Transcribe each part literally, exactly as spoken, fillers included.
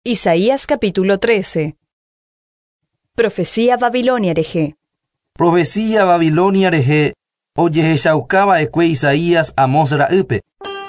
Isaías capítulo trece. Profecía Babilonia reje. Profecía Babilonia reje. Oye shaukaba ekwe Isaías Amos ra'ype.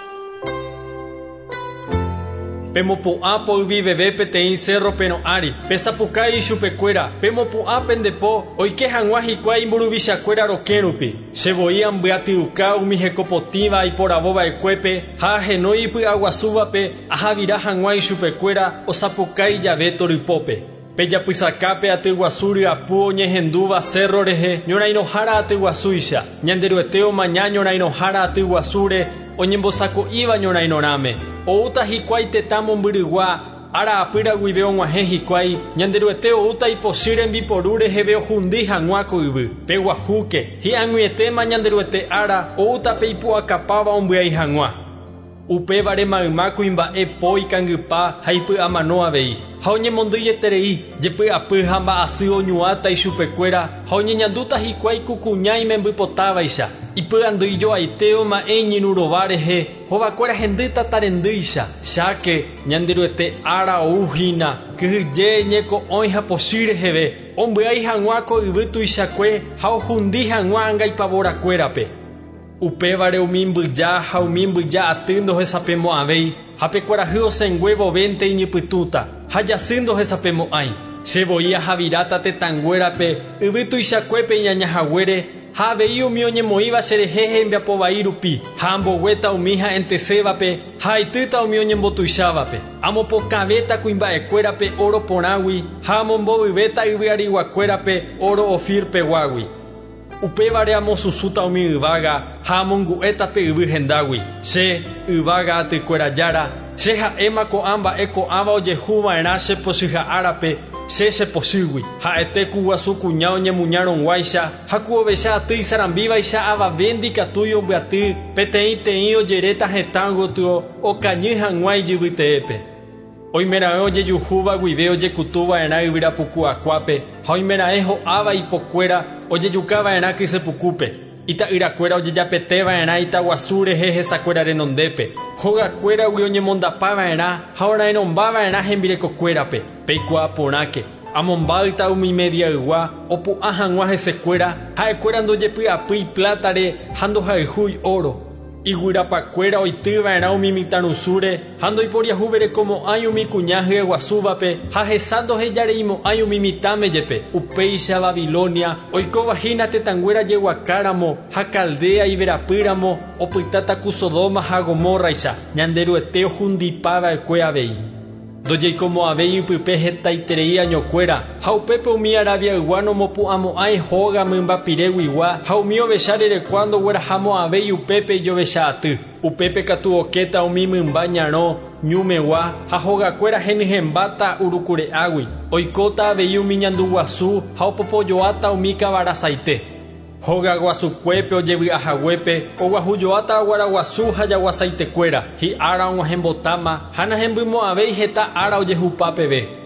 Pemopu'a poyvi bebé peteĩ cerro peno'ári, pesapukai chupekuéra, pemopu'a pendepo, oike hag̃ua hikuái mburuvichakuéra rokẽrupi, chevoi ambyatýuka umi hekopotĩva iporavova'ekuépe ha ahenói ipy'aguasúvape ahavira hag̃ua ichupekuéra osapukai jave torypópe. Pejapysakápe atyguasu ryapu oñehendúva cerro rehe ñorairõhára atyguasúicha, ñanderyete omaña ñorairõhára atyguasúre oñembosako'íva ñorairõrãme. Oúta hikuái tetã mombyrygua, ara'apýra guive og̃uahẽ hikuái, ñanderyete oúta ipochy rembiporu reheve ohundy hag̃ua ko yvy. Peguahúke, hi'ag̃uietéma ñanderyete ára oúta pe ipu'akapáva ombyai hag̃ua. Upévare mayma kuimba'e po ikangypa ha ipy'amano avei. Ha oñemondýjeterei, jepy'apy ha mba'asy oñu'ãta ichupekuéra ha oñeñandúta hikuái kukuña imembypotávaicha. Ipy'andýi joaite oma'ẽ iñirũrova rehe, hovakuéra hendýta tarendýicha. Cháke ñanderyete ára ouhína, kyhyje ñeko'õi ha pochy reheve, ombyai hag̃ua ko yvy tuichakue ha ohundy hag̃ua ãngaipavorãkuérape. Upévare umi mbyja ha umi mbyja aty ndohesapemo'ãvéi ha pekuarahy osẽngue vovénte iñipytũta ha jasy ndohesapemo'ãi. Chevoi ahavíráta tetãnguérape yvy tuichakuépe iñañahaguére ha avei umi oñemoĩva cherehe hembiapo vai rupi ha amboguéta umi ha'entesévape ha aitýta umi oñembotuichávape. Amopokavéta kuimba'ekuérape oro porãgui ha amombovyvéta yvy'ariguakuérape oro Ofir peguágui. Upévare amosusúta umi yvága ha amongu'éta pe yvy hendágui. Che yvága atykuéra jára, che ha'éma ko'ã mba'e ko'ãva ojehuva'erã chepochyha'árape che chepochýgui. Ha'ete ku guasu kuña oñemuñarõguáicha ha ku ovecha aty isarambívaicha avave ndikatúi ombyaty peteĩteĩ ojeréta hetã gotyo okañy hag̃ua ijyvyteépe. Oimera'e ojejuhúva guive ojekutuva'erã yvyrapuku'akuápe ha oimera'e ho'áva ipokuéra ojejukava'erã kysepukúpe. Ita'yrakuéra ojejapeteva'erã itaguasu rehe hesakuéra renondépe. Hogakuéragui oñemondapava'erã ha orairõmbava'erã hembirekokuérape. Peikuaa porãke. Amombáyta umi mediaygua opu'ã hag̃ua hesekuéra ha'ekuéra ndojepy'apýi plátare ha ndohayhúi oro. Iguirapakuéra oitýva'erã umi mitãrusúre ha ndoiporiahuverekomo'ãi umi kuña hyeguasúvape ha hesa ndohejareimo'ãi umi mitãmejepe. Upéicha Babilonia oikovahína tetãnguéra jeguakáramo ha Caldea iverapýramo opytáta ku Sodoma ha Gomórraicha ñanderyete ohundipava'ekue avei. Ndojeikomo'ãvéi ypype hetaiterei añokuéra ha upépe umi Arabiaygua nomopu'ãmo'ãi hóga mymbapire ha umi ovecha rerekua ndoguerahamo'ãvéi upépe ijovecha aty. Upépe katu okéta umi mymba ñarõ ñumegua ha hogakuéra henyhembáta urukure'águi. Oikóta avei umi ñanduguasu ha opopojoáta umi kavarasaite. Hóga guasukuépe ojevy'ahaguépe oguahujoáta aguaraguasu ha jaguasaitekuéra hi'ára og̃uahẽmbotáma ha nahembymo'ãvéi heta ára ojehupá peve.